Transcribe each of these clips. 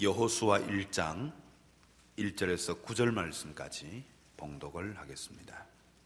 여호수아 1장 1절에서 9절 말씀까지 봉독을 하겠습니다.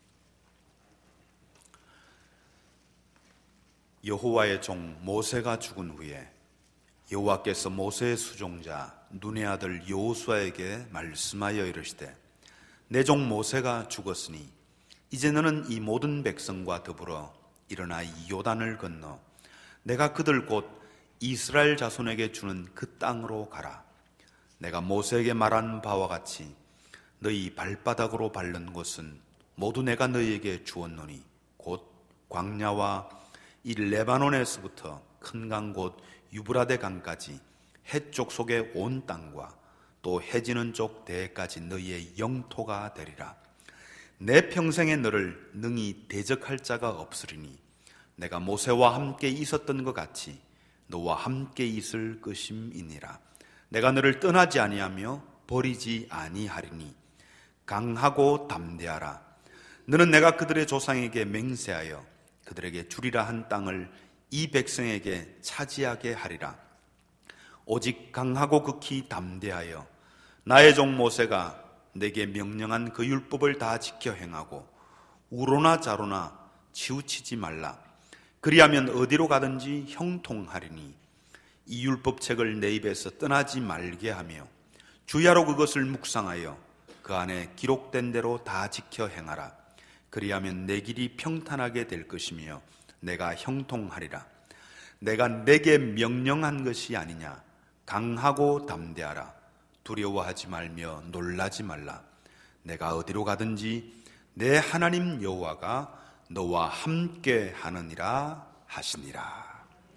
여호와의 종 모세가 죽은 후에 여호와께서 모세의 수종자 눈의 아들 여호수아에게 말씀하여 이르시되, 내 종 모세가 죽었으니 이제 너는 이 모든 백성과 더불어 일어나 이 요단을 건너 내가 그들 곧 이스라엘 자손에게 주는 그 땅으로 가라. 내가 모세에게 말한 바와 같이 너희 발바닥으로 밟는 곳은 모두 내가 너희에게 주었노니 곧 광야와 이 레바논에서부터 큰 강 곧 유브라데 강까지 해쪽 속의 온 땅과 또 해지는 쪽 대해까지 너희의 영토가 되리라. 내 평생에 너를 능히 대적할 자가 없으리니 내가 모세와 함께 있었던 것 같이 너와 함께 있을 것임이니라. 내가 너를 떠나지 아니하며 버리지 아니하리니 강하고 담대하라. 너는 내가 그들의 조상에게 맹세하여 그들에게 주리라 한 땅을 이 백성에게 차지하게 하리라. 오직 강하고 극히 담대하여 나의 종 모세가 내게 명령한 그 율법을 다 지켜 행하고 우로나 좌로나 치우치지 말라. 그리하면 어디로 가든지 형통하리니 이 율법책을 내 입에서 떠나지 말게 하며 주야로 그것을 묵상하여 그 안에 기록된 대로 다 지켜 행하라. 그리하면 내 길이 평탄하게 될 것이며 내가 형통하리라. 내가 내게 명령한 것이 아니냐. 강하고 담대하라. 두려워하지 말며 놀라지 말라. 내가 어디로 가든지 내 하나님 여호와가 너와 함께 하느니라 하시니라.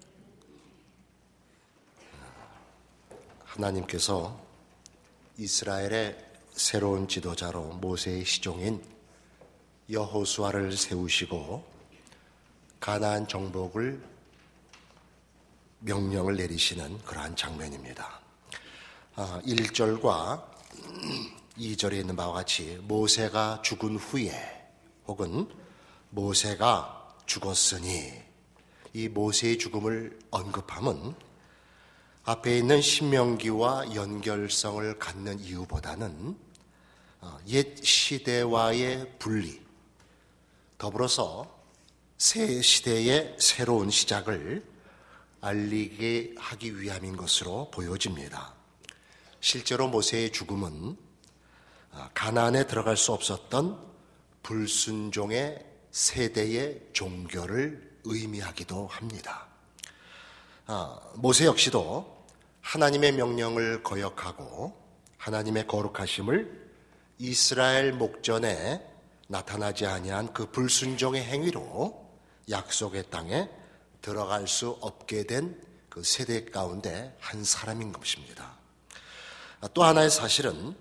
하나님께서 이스라엘의 새로운 지도자로 모세의 시종인 여호수아를 세우시고 가나안 정복을 명령을 내리시는 그러한 장면입니다. 1절과 2절에 있는 바와 같이 모세가 죽은 후에 혹은 모세가 죽었으니, 이 모세의 죽음을 언급함은 앞에 있는 신명기와 연결성을 갖는 이유보다는 옛 시대와의 분리, 더불어서 새 시대의 새로운 시작을 알리게 하기 위함인 것으로 보여집니다. 실제로 모세의 죽음은 가나안에 들어갈 수 없었던 불순종의 세대의 종교를 의미하기도 합니다. 모세 역시도 하나님의 명령을 거역하고 하나님의 거룩하심을 이스라엘 목전에 나타나지 아니한 그 불순종의 행위로 약속의 땅에 들어갈 수 없게 된 그 세대 가운데 한 사람인 것입니다. 또 하나의 사실은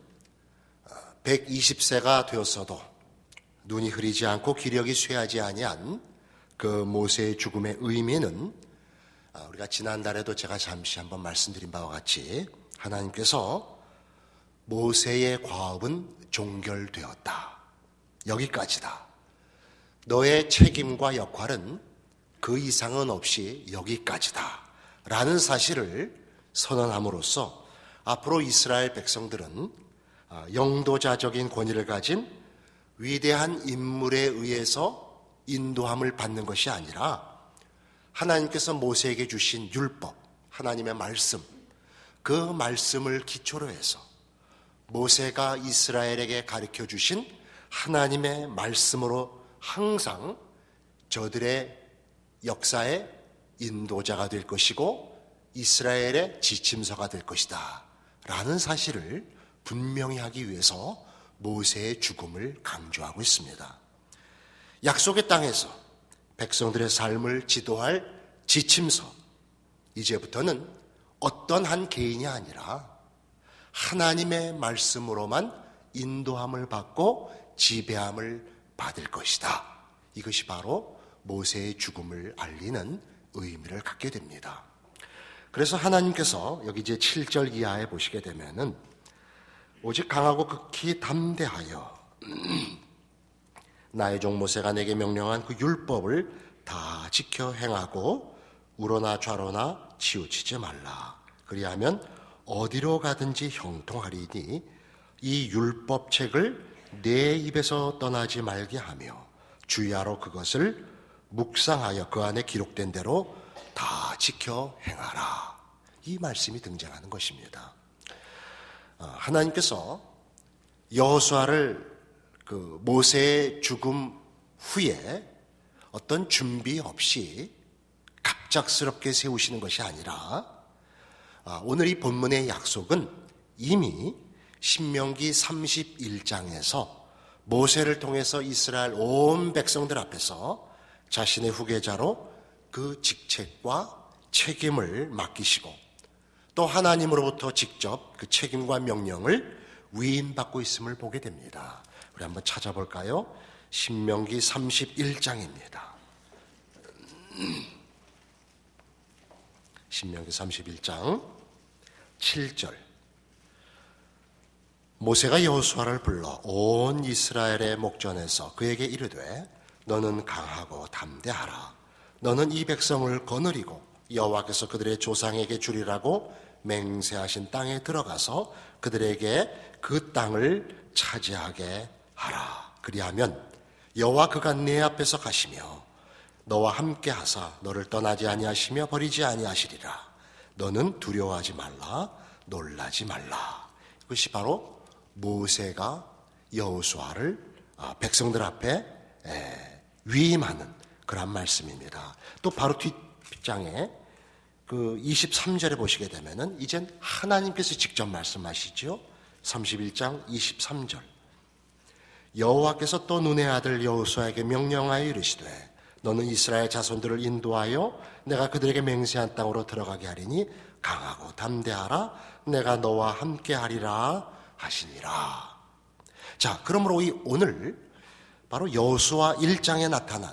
120세가 되었어도 눈이 흐리지 않고 기력이 쇠하지 아니한 그 모세의 죽음의 의미는 우리가 지난달에도 제가 잠시 한번 말씀드린 바와 같이 하나님께서 모세의 과업은 종결되었다. 여기까지다. 너의 책임과 역할은 그 이상은 없이 여기까지다. 라는 사실을 선언함으로써 앞으로 이스라엘 백성들은 영도자적인 권위를 가진 위대한 인물에 의해서 인도함을 받는 것이 아니라 하나님께서 모세에게 주신 율법, 하나님의 말씀, 그 말씀을 기초로 해서 모세가 이스라엘에게 가르쳐 주신 하나님의 말씀으로 항상 저들의 역사의 인도자가 될 것이고 이스라엘의 지침서가 될 것이다 라는 사실을 분명히 하기 위해서 모세의 죽음을 강조하고 있습니다. 약속의 땅에서 백성들의 삶을 지도할 지침서, 이제부터는 어떤 한 개인이 아니라 하나님의 말씀으로만 인도함을 받고 지배함을 받을 것이다. 이것이 바로 모세의 죽음을 알리는 의미를 갖게 됩니다. 그래서 하나님께서 여기 이제 7절 이하에 보시게 되면은 오직 강하고 극히 담대하여 나의 종 모세가 내게 명령한 그 율법을 다 지켜 행하고 우로나 좌로나 치우치지 말라. 그리하면 어디로 가든지 형통하리니 이 율법책을 내 입에서 떠나지 말게 하며 주야로 그것을 묵상하여 그 안에 기록된 대로 다 지켜 행하라. 이 말씀이 등장하는 것입니다. 하나님께서 여호수아를 그 모세의 죽음 후에 어떤 준비 없이 갑작스럽게 세우시는 것이 아니라 오늘 이 본문의 약속은 이미 신명기 31장에서 모세를 통해서 이스라엘 온 백성들 앞에서 자신의 후계자로 그 직책과 책임을 맡기시고 또 하나님으로부터 직접 그 책임과 명령을 위임받고 있음을 보게 됩니다. 우리 한번 찾아볼까요? 신명기 31장입니다. 신명기 31장 7절. 모세가 여호수아를 불러 온 이스라엘의 목전에서 그에게 이르되 너는 강하고 담대하라. 너는 이 백성을 거느리고 여호와께서 그들의 조상에게 주리라고 맹세하신 땅에 들어가서 그들에게 그 땅을 차지하게 하라. 그리하면 여호와 그가 네 앞에서 가시며 너와 함께 하사 너를 떠나지 아니하시며 버리지 아니하시리라. 너는 두려워하지 말라. 놀라지 말라. 이것이 바로 모세가 여호수아를 백성들 앞에 위임하는 그런 말씀입니다. 또 바로 뒷장에 그 23절에 보시게 되면은 이젠 하나님께서 직접 말씀하시죠. 31장 23절. 여호와께서 또 눈의 아들 여호수아에게 명령하여 이르시되 너는 이스라엘 자손들을 인도하여 내가 그들에게 맹세한 땅으로 들어가게 하리니 강하고 담대하라. 내가 너와 함께 하리라 하시니라. 자, 그러므로 오늘 바로 여호수아 1장에 나타난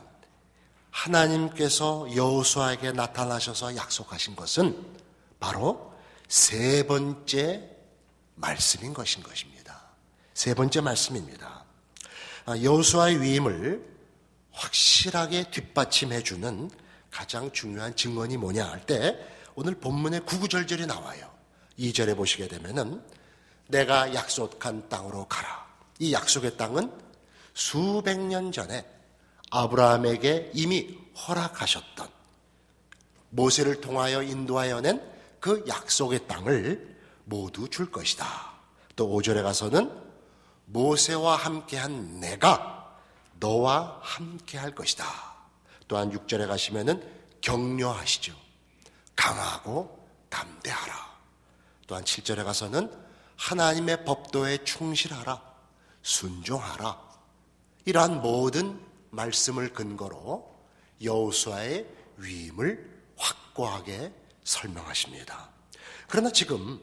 하나님께서 여호수아에게 나타나셔서 약속하신 것은 바로 세 번째 말씀인 것입니다. 세 번째 말씀입니다. 여호수아의 위임을 확실하게 뒷받침해주는 가장 중요한 증언이 뭐냐 할 때 오늘 본문에 구구절절이 나와요. 2절에 보시게 되면은 내가 약속한 땅으로 가라. 이 약속의 땅은 수백 년 전에 아브라함에게 이미 허락하셨던 모세를 통하여 인도하여 낸 그 약속의 땅을 모두 줄 것이다. 또 5절에 가서는 모세와 함께한 내가 너와 함께할 것이다. 또한 6절에 가시면은 격려하시죠. 강하고 담대하라. 또한 7절에 가서는 하나님의 법도에 충실하라. 순종하라. 이러한 모든 말씀을 근거로 여호수아의 위임을 확고하게 설명하십니다. 그러나 지금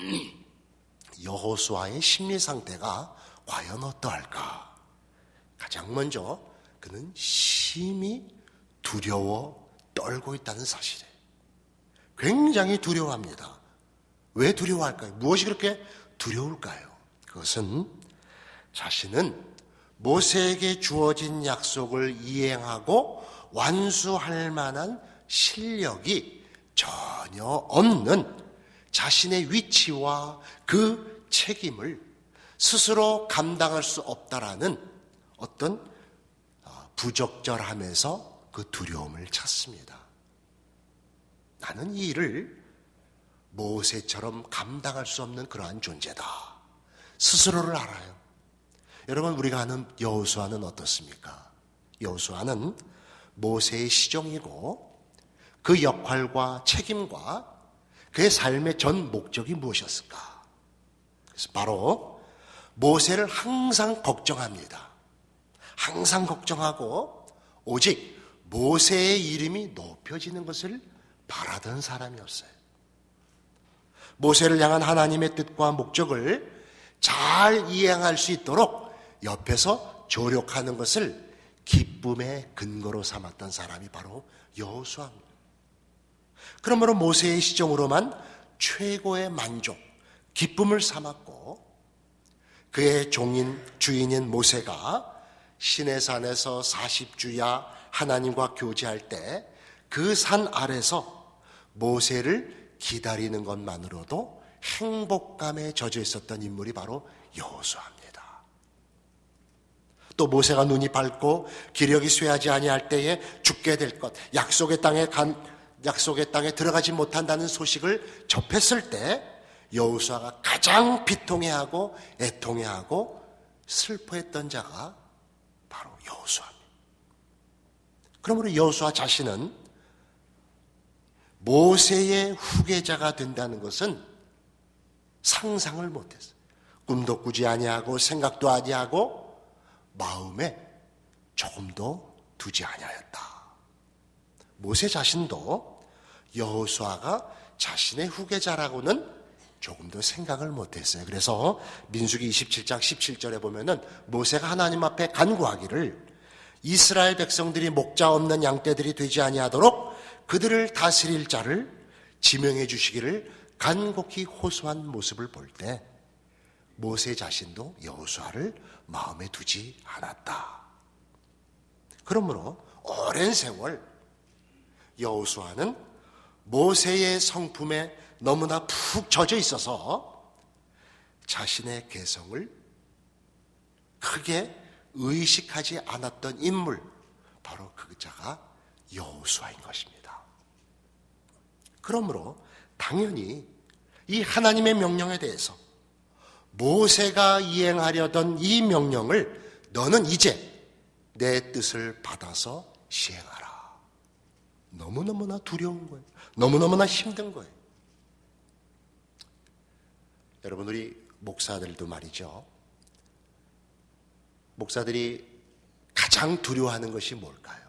여호수아의 심리 상태가 과연 어떠할까? 가장 먼저 그는 심히 두려워 떨고 있다는 사실에 굉장히 두려워합니다. 왜 두려워할까요? 무엇이 그렇게 두려울까요? 그것은 자신은 모세에게 주어진 약속을 이행하고 완수할 만한 실력이 전혀 없는 자신의 위치와 그 책임을 스스로 감당할 수 없다라는 어떤 부적절함에서 그 두려움을 찾습니다. 나는 이 일을 모세처럼 감당할 수 없는 그러한 존재다. 스스로를 알아요. 여러분, 우리가 아는 여호수아는 어떻습니까? 여호수아는 모세의 시종이고 그 역할과 책임과 그의 삶의 전 목적이 무엇이었을까? 그래서 바로 모세를 항상 걱정합니다. 항상 걱정하고 오직 모세의 이름이 높여지는 것을 바라던 사람이었어요. 모세를 향한 하나님의 뜻과 목적을 잘 이행할 수 있도록 옆에서 조력하는 것을 기쁨의 근거로 삼았던 사람이 바로 여호수아입니다. 그러므로 모세의 시점으로만 최고의 만족, 기쁨을 삼았고 그의 주인인 모세가 시내산에서 40주야 하나님과 교제할 때 그 산 아래서 모세를 기다리는 것만으로도 행복감에 젖어 있었던 인물이 바로 여호수아입니다. 또 모세가 눈이 밝고 기력이 쇠하지 아니할 때에 죽게 될 것, 약속의 땅에 들어가지 못한다는 소식을 접했을 때 여호수아가 가장 비통해하고 애통해하고 슬퍼했던 자가 바로 여호수아입니다. 그러므로 여호수아 자신은 모세의 후계자가 된다는 것은 상상을 못했어요. 꿈도 꾸지 아니하고 생각도 아니하고 마음에 조금도 두지 아니하였다. 모세 자신도 여호수아가 자신의 후계자라고는 조금도 생각을 못했어요. 그래서 민수기 27장 17절에 보면은 모세가 하나님 앞에 간구하기를 이스라엘 백성들이 목자 없는 양떼들이 되지 아니하도록 그들을 다스릴 자를 지명해 주시기를 간곡히 호소한 모습을 볼 때 모세 자신도 여호수아를 마음에 두지 않았다. 그러므로 오랜 세월 여호수아는 모세의 성품에 너무나 푹 젖어 있어서 자신의 개성을 크게 의식하지 않았던 인물, 바로 그 자가 여호수아인 것입니다. 그러므로 당연히 이 하나님의 명령에 대해서 모세가 이행하려던 이 명령을 너는 이제 내 뜻을 받아서 시행하라. 너무너무나 두려운 거예요. 너무너무나 힘든 거예요. 여러분, 우리 목사들도 말이죠. 목사들이 가장 두려워하는 것이 뭘까요?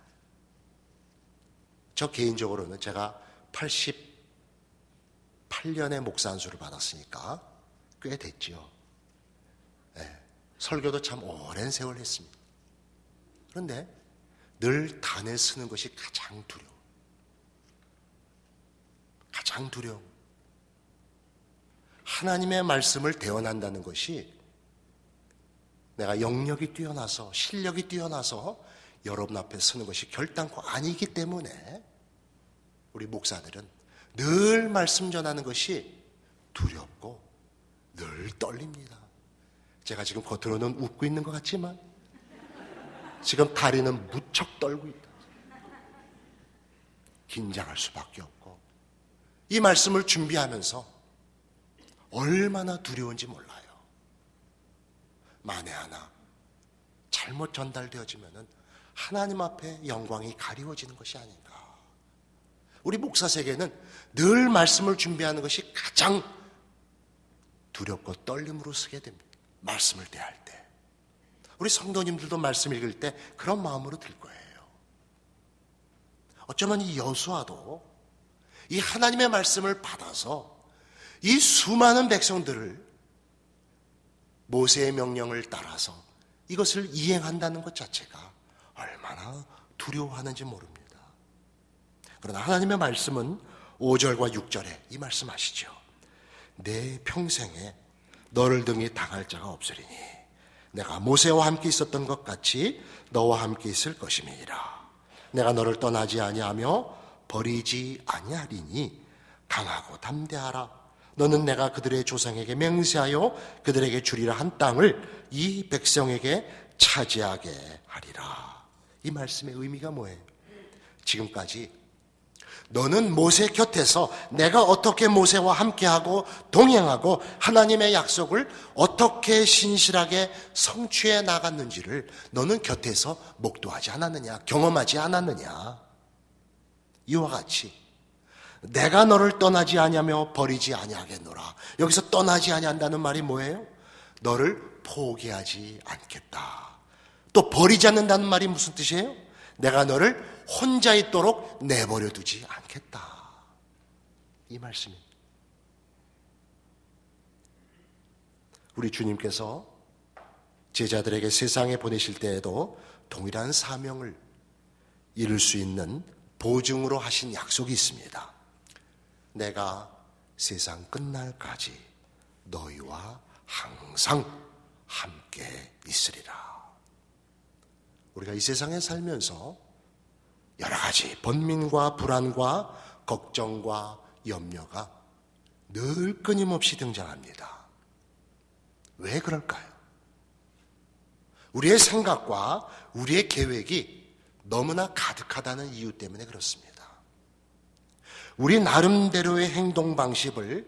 저 개인적으로는 제가 88년에 목사 안수를 받았으니까 꽤 됐죠. 네, 설교도 참 오랜 세월 했습니다. 그런데 늘 단을 쓰는 것이 가장 두려워. 가장 두려워. 하나님의 말씀을 대언한다는 것이 내가 영역이 뛰어나서 실력이 뛰어나서 여러분 앞에 서는 것이 결단코 아니기 때문에 우리 목사들은 늘 말씀 전하는 것이 두렵고 늘 떨립니다. 제가 지금 겉으로는 웃고 있는 것 같지만 지금 다리는 무척 떨고 있다. 긴장할 수밖에 없고 이 말씀을 준비하면서 얼마나 두려운지 몰라요. 만에 하나 잘못 전달되어지면은 하나님 앞에 영광이 가리워지는 것이 아닌가. 우리 목사 세계는 늘 말씀을 준비하는 것이 가장 두렵고 떨림으로 쓰게 됩니다. 말씀을 대할 때. 우리 성도님들도 말씀 읽을 때 그런 마음으로 들 거예요. 어쩌면 이 여호수아도 이 하나님의 말씀을 받아서 이 수많은 백성들을 모세의 명령을 따라서 이것을 이행한다는 것 자체가 얼마나 두려워하는지 모릅니다. 그러나 하나님의 말씀은 5절과 6절에 이 말씀하시죠. 내 평생에 너를 등이 당할 자가 없으리니 내가 모세와 함께 있었던 것 같이 너와 함께 있을 것임이니라. 내가 너를 떠나지 아니하며 버리지 아니하리니 강하고 담대하라. 너는 내가 그들의 조상에게 맹세하여 그들에게 주리라 한 땅을 이 백성에게 차지하게 하리라. 이 말씀의 의미가 뭐예요? 지금까지 너는 모세 곁에서 내가 어떻게 모세와 함께하고 동행하고 하나님의 약속을 어떻게 신실하게 성취해 나갔는지를 너는 곁에서 목도하지 않았느냐, 경험하지 않았느냐. 이와 같이 내가 너를 떠나지 아니하며 버리지 아니하겠노라. 여기서 떠나지 아니한다는 말이 뭐예요? 너를 포기하지 않겠다. 또 버리지 않는다는 말이 무슨 뜻이에요? 내가 너를 혼자 있도록 내버려 두지 않겠다. 이 말씀입니다. 우리 주님께서 제자들에게 세상에 보내실 때에도 동일한 사명을 이룰 수 있는 보증으로 하신 약속이 있습니다. 내가 세상 끝날까지 너희와 항상 함께 있으리라. 우리가 이 세상에 살면서 여러 가지 번민과 불안과 걱정과 염려가 늘 끊임없이 등장합니다. 왜 그럴까요? 우리의 생각과 우리의 계획이 너무나 가득하다는 이유 때문에 그렇습니다. 우리 나름대로의 행동 방식을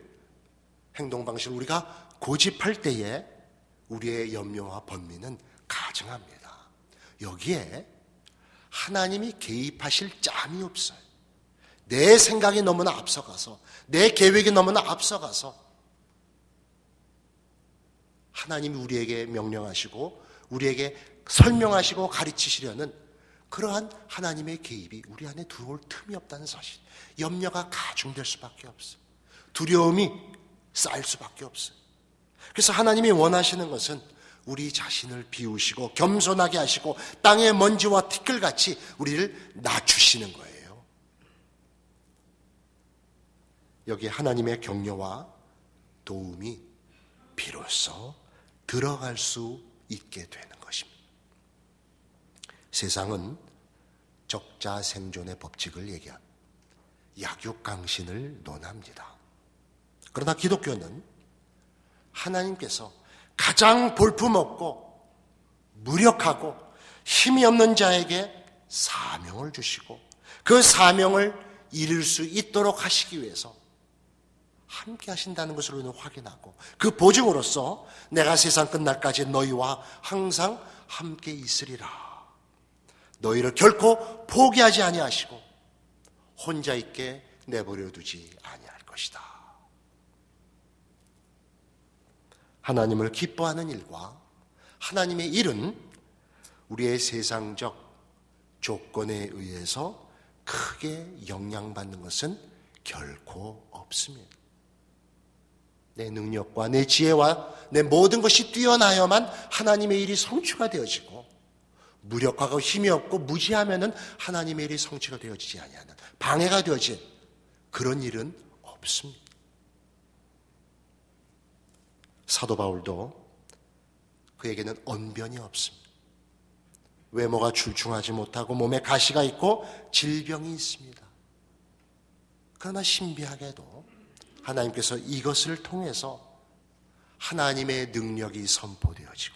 우리가 고집할 때에 우리의 염려와 번민은 가증합니다. 여기에 하나님이 개입하실 짬이 없어요. 내 생각이 너무나 앞서가서, 내 계획이 너무나 앞서가서 하나님이 우리에게 명령하시고 우리에게 설명하시고 가르치시려는 그러한 하나님의 개입이 우리 안에 들어올 틈이 없다는 사실. 염려가 가중될 수밖에 없어요. 두려움이 쌓일 수밖에 없어요. 그래서 하나님이 원하시는 것은 우리 자신을 비우시고 겸손하게 하시고 땅의 먼지와 티끌같이 우리를 낮추시는 거예요. 여기에 하나님의 격려와 도움이 비로소 들어갈 수 있게 되는 것입니다. 세상은 적자생존의 법칙을 얘기합니다. 약육강신을 논합니다. 그러나 기독교는 하나님께서 가장 볼품없고 무력하고 힘이 없는 자에게 사명을 주시고 그 사명을 이룰 수 있도록 하시기 위해서 함께 하신다는 것을 우리는 확인하고 그 보증으로서 내가 세상 끝날까지 너희와 항상 함께 있으리라. 너희를 결코 포기하지 아니하시고 혼자 있게 내버려 두지 아니할 것이다. 하나님을 기뻐하는 일과 하나님의 일은 우리의 세상적 조건에 의해서 크게 영향받는 것은 결코 없습니다. 내 능력과 내 지혜와 내 모든 것이 뛰어나야만 하나님의 일이 성취가 되어지고 무력하고 힘이 없고 무지하면은 하나님의 일이 성취가 되어지지 아니하는 방해가 되어진 그런 일은 없습니다. 사도 바울도 그에게는 언변이 없습니다. 외모가 출중하지 못하고 몸에 가시가 있고 질병이 있습니다. 그러나 신비하게도 하나님께서 이것을 통해서 하나님의 능력이 선포되어지고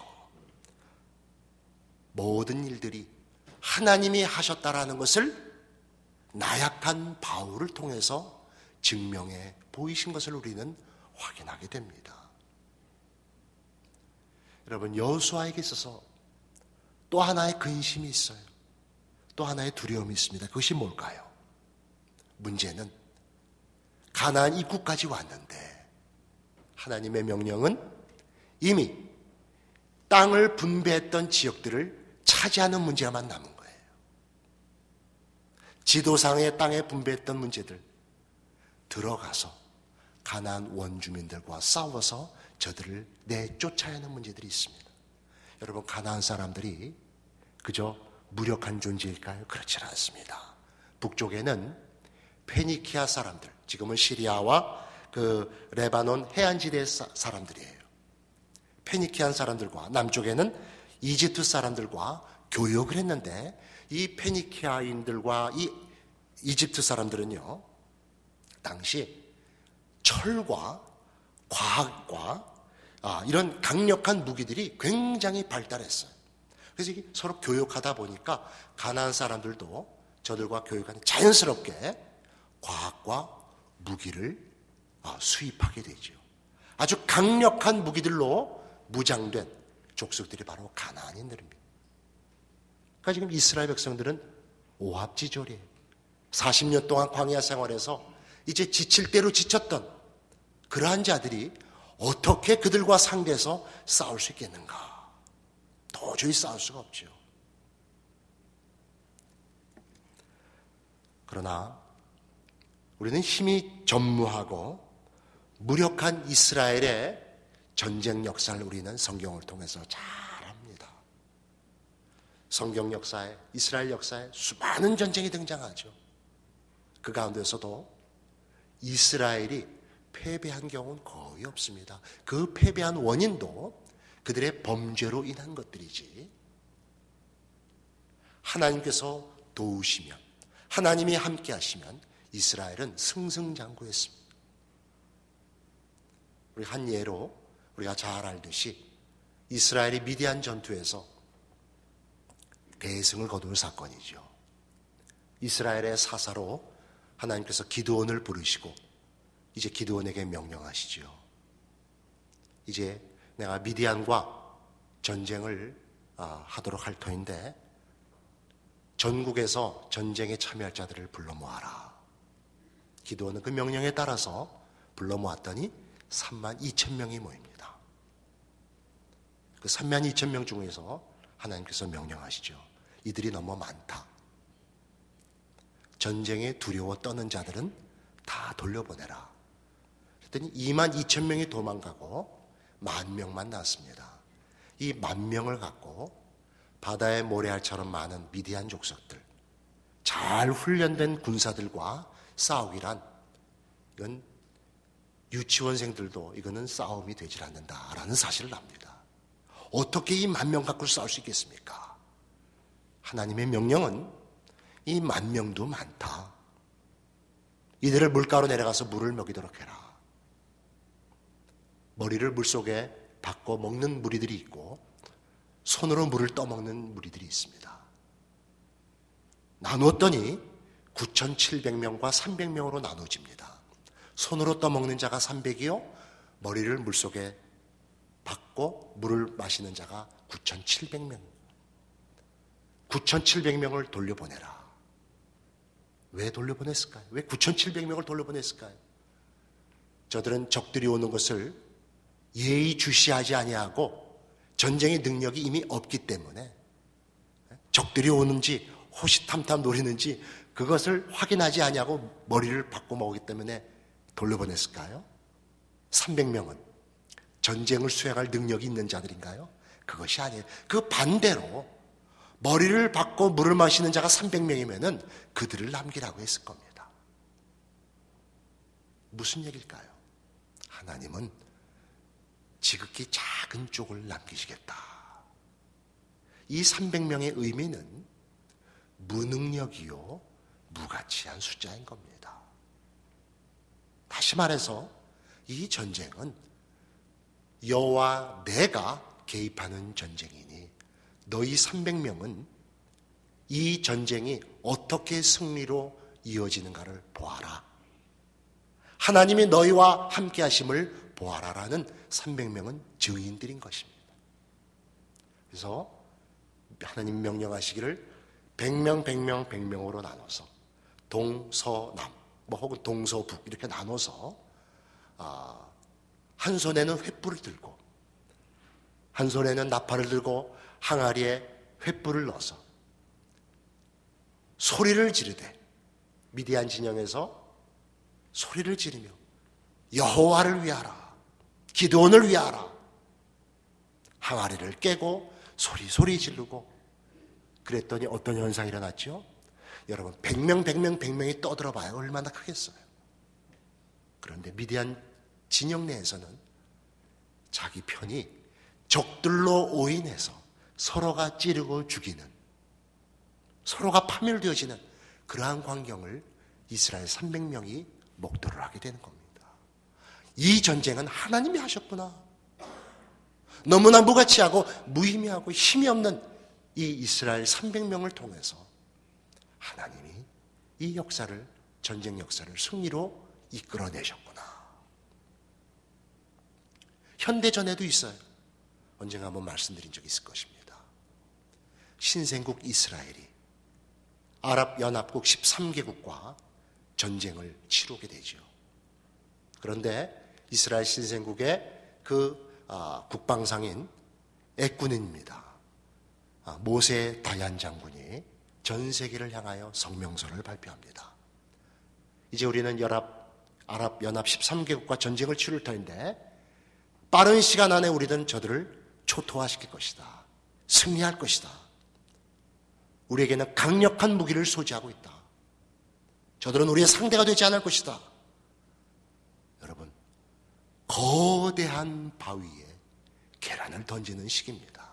모든 일들이 하나님이 하셨다라는 것을 나약한 바울을 통해서 증명해 보이신 것을 우리는 확인하게 됩니다. 여러분, 여호수아에게 있어서 또 하나의 근심이 있어요. 또 하나의 두려움이 있습니다. 그것이 뭘까요? 문제는 가나안 입구까지 왔는데 하나님의 명령은 이미 땅을 분배했던 지역들을 차지하는 문제만 남은 거예요. 지도상의 땅에 분배했던 문제들 들어가서 가나안 원주민들과 싸워서 저들을 내쫓아야 하는 문제들이 있습니다. 여러분, 가나안 사람들이 그저 무력한 존재일까요? 그렇지 않습니다. 북쪽에는 페니키아 사람들, 지금은 시리아와 그 레바논 해안지대 사람들이에요. 페니키안 사람들과 남쪽에는 이집트 사람들과 교역을 했는데 이 페니키아인들과 이 이집트 사람들은요, 당시 철과 과학과 이런 강력한 무기들이 굉장히 발달했어요. 그래서 이게 서로 교역하다 보니까 가나안 사람들도 저들과 교역하는 자연스럽게 과학과 무기를 수입하게 되죠. 아주 강력한 무기들로 무장된 족속들이 바로 가나안인들입니다. 그러니까 지금 이스라엘 백성들은 오합지졸이에요. 40년 동안 광야 생활에서 이제 지칠 대로 지쳤던 그러한 자들이 어떻게 그들과 상대해서 싸울 수 있겠는가? 도저히 싸울 수가 없죠. 그러나 우리는 힘이 전무하고 무력한 이스라엘의 전쟁 역사를 우리는 성경을 통해서 잘 압니다. 성경 역사에, 이스라엘 역사에 수많은 전쟁이 등장하죠. 그 가운데서도 이스라엘이 패배한 경우는 거의 없습니다. 그 패배한 원인도 그들의 범죄로 인한 것들이지, 하나님께서 도우시면, 하나님이 함께 하시면 이스라엘은 승승장구했습니다. 우리 한 예로 우리가 잘 알듯이 이스라엘이 미디안 전투에서 대승을 거둔 사건이죠. 이스라엘의 사사로 하나님께서 기드온을 부르시고 이제 기드온에게 명령하시죠. 이제 내가 미디안과 전쟁을 하도록 할 터인데 전국에서 전쟁에 참여할 자들을 불러 모아라. 기드온은 그 명령에 따라서 불러 모았더니 32,000명이 모입니다. 그 32,000명 중에서 하나님께서 명령하시죠. 이들이 너무 많다. 전쟁에 두려워 떠는 자들은 다 돌려보내라. 그랬더니 22,000명이 도망가고 10,000명만 났습니다. 이 10,000명을 갖고 바다의 모래알처럼 많은 미디안 족속들, 잘 훈련된 군사들과 싸우기란 이건 유치원생들도 이거는 싸움이 되질 않는다라는 사실을 압니다. 어떻게 이 10,000명 갖고 싸울 수 있겠습니까? 하나님의 명령은 이 10,000명도 많다. 이들을 물가로 내려가서 물을 먹이도록 해라. 머리를 물속에 박고 먹는 무리들이 있고 손으로 물을 떠먹는 무리들이 있습니다. 나누었더니 9,700명과 300명으로 나눠집니다. 손으로 떠먹는 자가 300이요 머리를 물속에 박고 물을 마시는 자가 9,700명. 9,700명을 돌려보내라. 왜 돌려보냈을까요? 왜 9,700명을 돌려보냈을까요? 저들은 적들이 오는 것을 예의주시하지 아니하고 전쟁의 능력이 이미 없기 때문에 적들이 오는지 호시탐탐 노리는지 그것을 확인하지 아니하고 머리를 박고 먹기 때문에 돌려보냈을까요? 300명은 전쟁을 수행할 능력이 있는 자들인가요? 그것이 아니에요. 그 반대로 머리를 박고 물을 마시는 자가 300명이면은 그들을 남기라고 했을 겁니다. 무슨 얘기일까요? 하나님은 지극히 작은 쪽을 남기시겠다. 이 300명의 의미는 무능력이요 무가치한 숫자인 겁니다. 다시 말해서 이 전쟁은 여호와 내가 개입하는 전쟁이니 너희 300명은 이 전쟁이 어떻게 승리로 이어지는가를 보아라. 하나님이 너희와 함께 하심을 보아라라는 300명은 증인들인 것입니다. 그래서 하나님 명령하시기를 100명, 100명, 100명으로 나눠서 동서남 혹은 동서북 이렇게 나눠서 한 손에는 횃불을 들고 한 손에는 나팔을 들고 항아리에 횃불을 넣어서 소리를 지르되 미디안 진영에서 소리를 지르며 여호와를 위하라, 기드온을 위하라, 항아리를 깨고 소리 지르고 그랬더니 어떤 현상이 일어났죠? 여러분 100명 100명이 떠들어봐요. 얼마나 크겠어요. 그런데 미디안 진영 내에서는 자기 편이 적들로 오인해서 서로가 찌르고 죽이는, 서로가 파멸되어지는 그러한 광경을 이스라엘 300명이 목도를 하게 되는 겁니다. 이 전쟁은 하나님이 하셨구나. 너무나 무가치하고 무의미하고 힘이 없는 이 이스라엘 300명을 통해서 하나님이 이 역사를, 전쟁 역사를 승리로 이끌어내셨구나. 현대전에도 있어요. 언젠가 한번 말씀드린 적이 있을 것입니다. 신생국 이스라엘이 아랍연합국 13개국과 전쟁을 치르게 되죠. 그런데 이스라엘 신생국의 그 국방상인 애꾸닌입니다. 모세 다얀 장군이 전 세계를 향하여 성명서를 발표합니다. 이제 우리는 아랍연합 13개국과 전쟁을 치를 터인데 빠른 시간 안에 우리는 저들을 초토화시킬 것이다. 승리할 것이다. 우리에게는 강력한 무기를 소지하고 있다. 저들은 우리의 상대가 되지 않을 것이다. 여러분, 거대한 바위에 계란을 던지는 시기입니다.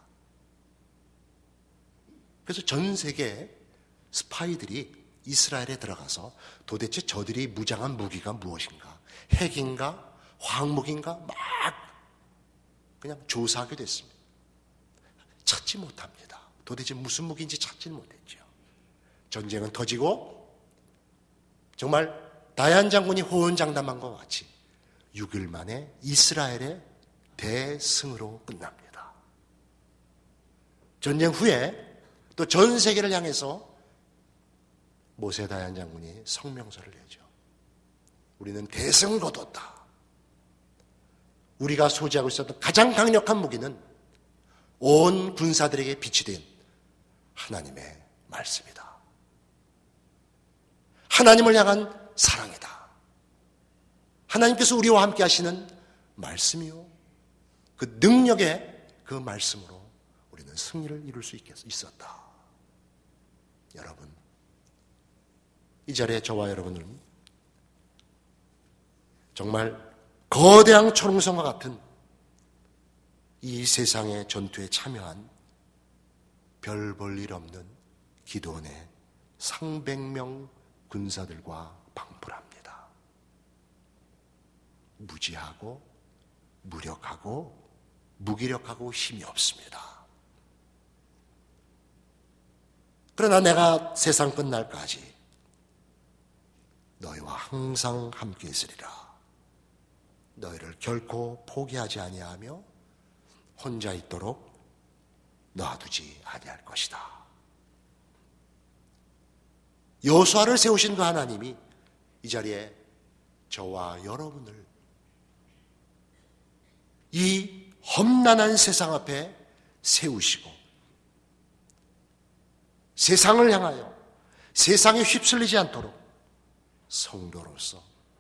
그래서 전 세계 스파이들이 이스라엘에 들어가서 도대체 저들이 무장한 무기가 무엇인가? 핵인가? 황무기인가 막 그냥 조사하게 됐습니다. 찾지 못합니다. 도대체 무슨 무기인지 찾지 못했죠. 전쟁은 터지고 정말 다얀 장군이 호언장담한 것 같이 6일 만에 이스라엘의 대승으로 끝납니다. 전쟁 후에 또 전 세계를 향해서 모세 다얀 장군이 성명서를 내죠. 우리는 대승을 거뒀다. 우리가 소지하고 있었던 가장 강력한 무기는 온 군사들에게 빛이 된 하나님의 말씀이다. 하나님을 향한 사랑이다. 하나님께서 우리와 함께 하시는 말씀이요. 그 능력의 그 말씀으로 우리는 승리를 이룰 수 있었다. 여러분, 이 자리에 저와 여러분은 정말 거대한 초롱성과 같은 이 세상의 전투에 참여한 별 볼 일 없는 기드온의 상백명 군사들과 방불합니다. 무지하고 무력하고 무기력하고 힘이 없습니다. 그러나 내가 세상 끝날까지 너희와 항상 함께 있으리라. 너희를 결코 포기하지 아니하며 혼자 있도록 놔두지 아니할 것이다. 여호수아를 세우신 그 하나님이 이 자리에 저와 여러분을 이 험난한 세상 앞에 세우시고 세상을 향하여 세상에 휩쓸리지 않도록 성도로서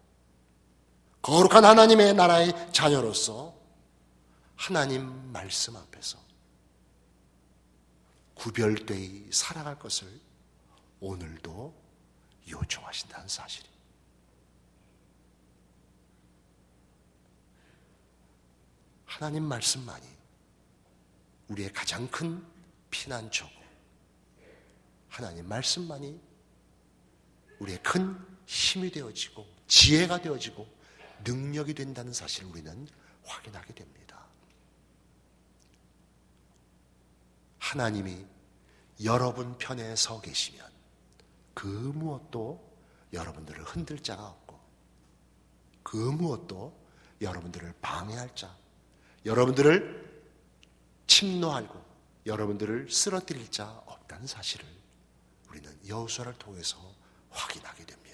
거룩한 하나님의 나라의 자녀로서 하나님 말씀 앞에서 구별되이 살아갈 것을 오늘도 요청하신다는 사실이. 하나님 말씀만이 우리의 가장 큰 피난처고 하나님 말씀만이 우리의 큰 힘이 되어지고 지혜가 되어지고 능력이 된다는 사실을 우리는 확인하게 됩니다. 하나님이 여러분 편에 서 계시면 그 무엇도 여러분들을 흔들 자가 없고 그 무엇도 여러분들을 방해할 자, 여러분들을 침노하고 여러분들을 쓰러뜨릴 자 없다는 사실을 우리는 여호수아를 통해서 확인하게 됩니다.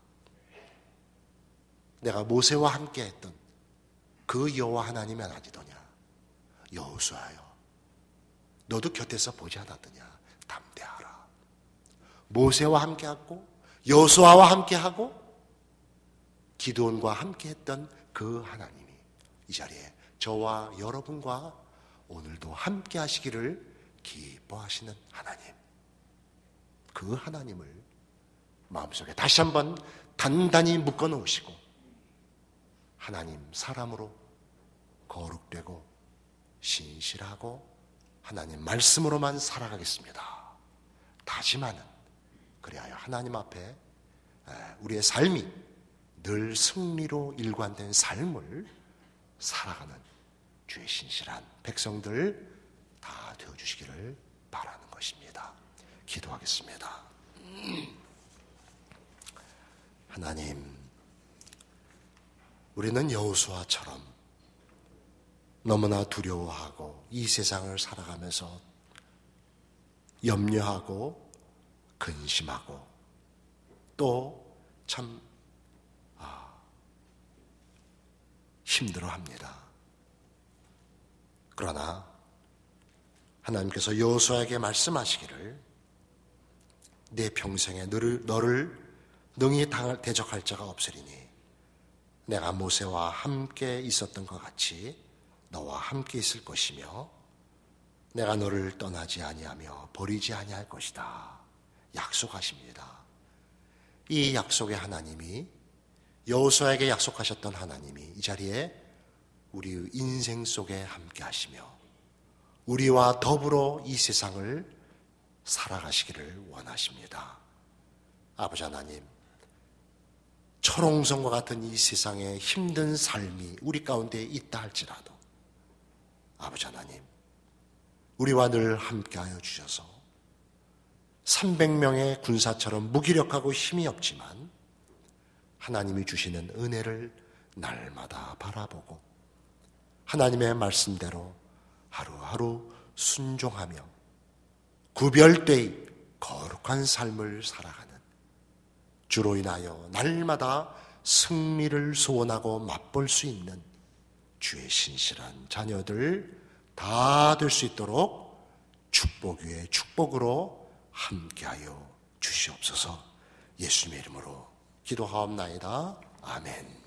내가 모세와 함께 했던 그 여호와 하나님이 아니더냐. 여호수아여, 너도 곁에서 보지 않았더냐. 담대하라. 모세와 함께하고 여호수아와 함께하고 기드온과 함께했던 그 하나님이 이 자리에 저와 여러분과 오늘도 함께 하시기를 기뻐하시는 하나님, 그 하나님을 마음속에 다시 한번 단단히 묶어 놓으시고 하나님 사람으로 거룩되고 신실하고 하나님 말씀으로만 살아가겠습니다. 다짐하는, 그리하여 하나님 앞에 우리의 삶이 늘 승리로 일관된 삶을 살아가는 주의 신실한 백성들 다 되어주시기를 바라는 것입니다. 기도하겠습니다. 하나님, 우리는 여호수아처럼 너무나 두려워하고 이 세상을 살아가면서 염려하고 근심하고 또 참 힘들어합니다. 그러나 하나님께서 여호수아에게 말씀하시기를 내 평생에 너를 능히 대적할 자가 없으리니 내가 모세와 함께 있었던 것 같이 너와 함께 있을 것이며 내가 너를 떠나지 아니하며 버리지 아니할 것이다. 약속하십니다. 이 약속의 하나님이, 여호수아에게 약속하셨던 하나님이 이 자리에 우리의 인생 속에 함께 하시며 우리와 더불어 이 세상을 살아가시기를 원하십니다. 아버지 하나님, 초롱성과 같은 이 세상에 힘든 삶이 우리 가운데 있다 할지라도 아버지 하나님, 우리와 늘 함께하여 주셔서 300명의 군사처럼 무기력하고 힘이 없지만 하나님이 주시는 은혜를 날마다 바라보고 하나님의 말씀대로 하루하루 순종하며 구별되이 거룩한 삶을 살아가는, 주로 인하여 날마다 승리를 소원하고 맛볼 수 있는 주의 신실한 자녀들 다 될 수 있도록 축복 위에 축복으로 함께하여 주시옵소서. 예수님의 이름으로 기도하옵나이다. 아멘.